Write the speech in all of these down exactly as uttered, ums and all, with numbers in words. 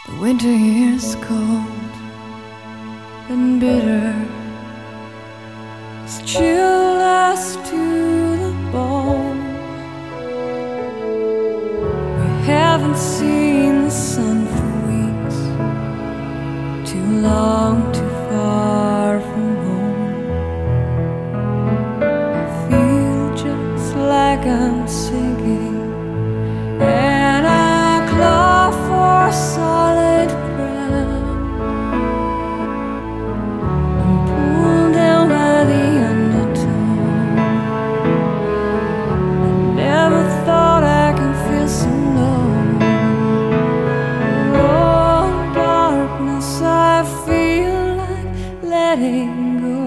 The winter is cold and bitter, it's chill us to the bone. We haven't seen the sun for weeks, too long, too far from home. I feel just like I'm sinking, and I claw for solid ground. I'm pulled down by the undertone. I never thought I could feel so low. Oh, darkness, I feel like letting go.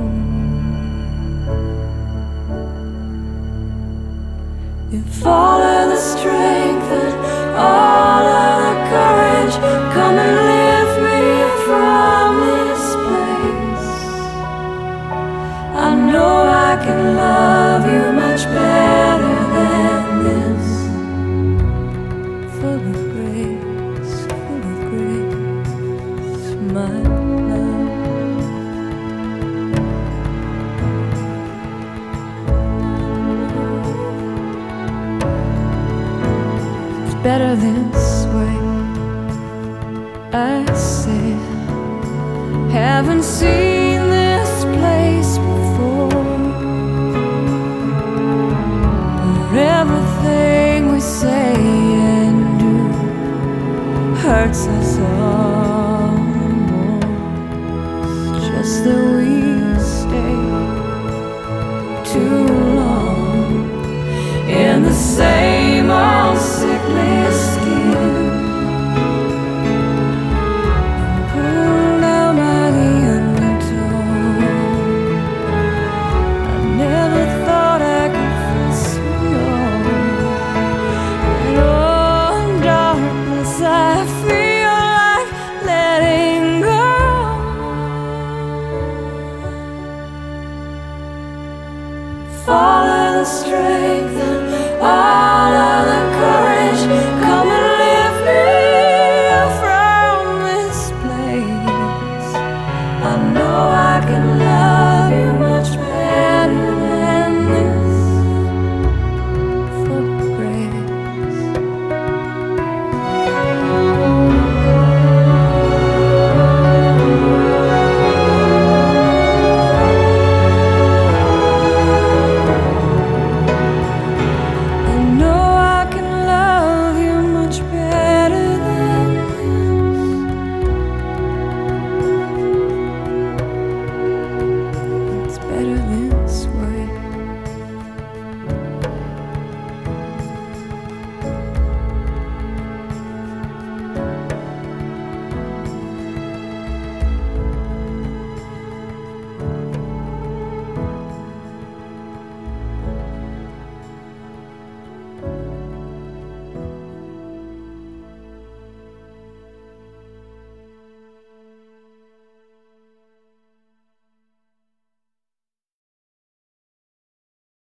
If all of the strength and all of the courage come and lift me from this place, I know I can love you much better than this. Full of grace, full of grace, my love. Better this way, I say. Haven't seen this place before, where everything we say and do hurts us